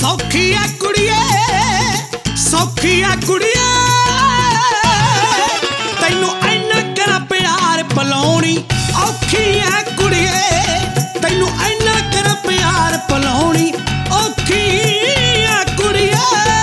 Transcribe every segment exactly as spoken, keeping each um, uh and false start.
सौखी आ कुड़िए सौखी आ कुड़िए तैनू इन्ना करा प्यार पलाउणी औखी आ कुड़िए तैनू इन्ना करा प्यार पलाउणी औखी आ कुड़िए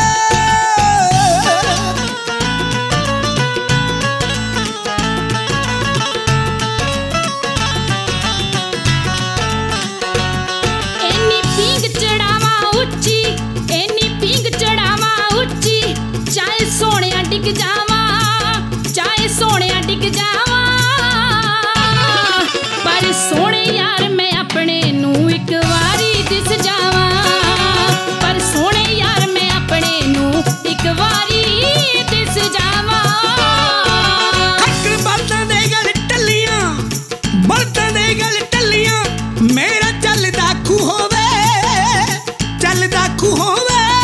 डिग जावा चाहे सोने डिग जावा पर सोने यार मैं अपने नू एक वारी दिस जावा पर सोने यार मैं अपने नू एक वारी दिस जावा बलदां दे गल टल्लियां बलदां दे गल टल्लियां मेरा चलदा खू होवे चलदा खू होवे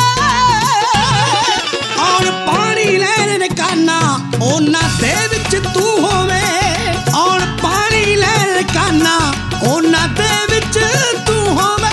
ਉਹਨਾਂ ਦੇ ਵਿੱਚ ਤੂੰ ਹੋਵੇਂ ਔਰ ਪਾਣੀ ਲੈਣ ਕਾਨਾ ਉਹਨਾਂ ਦੇ ਵਿੱਚ ਤੂੰ ਹੋਵੇਂ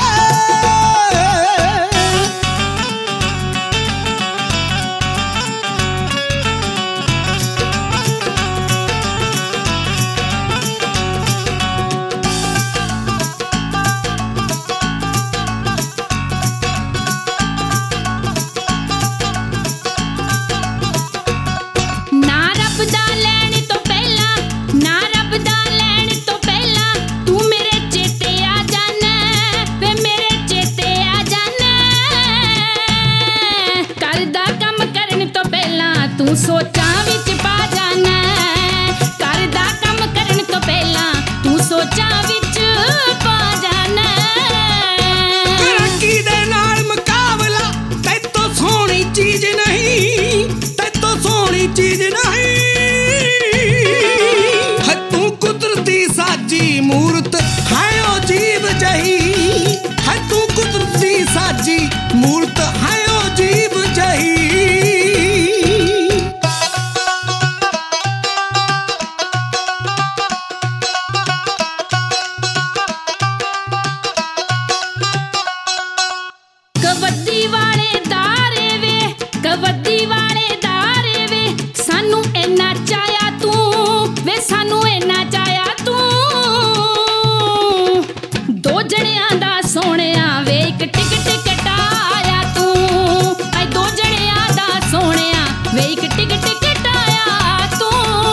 तू सोचा विच पा जाना करदा कम करन तो पहला तू सोचा विच पा जाना तरक्की दे नाल मुकाबला तैतों सोहनी चीज नहीं तैतों सोहनी चीज नहीं है तू कुदरती साजी मूरत है ओ जीव जही है तू कुदरती साजी मूरत है ओ जीव जही कबड्डी वाले दारे वे कबड्डी वाले दारे वे सानू इन्ना चाया तू वे सानू इन्ना चाया तू दो जणियां दा सोहणिया वे एक टिकट कटाया तू ऐ दो जणियां दा सोहणिया वे एक टिकट कटाया तू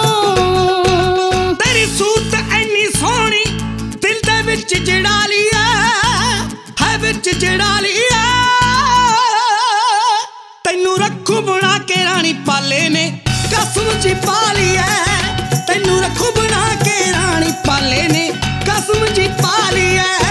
तेरी सूरत इन्नी सोहनी दिल दे विच जड़ा लिया है विच जड़ा लिया तैनू रखू बना के रानी पाले ने कसम जी पा ली है तैनू रखू बना के रानी पाले ने कसम जी पा ली है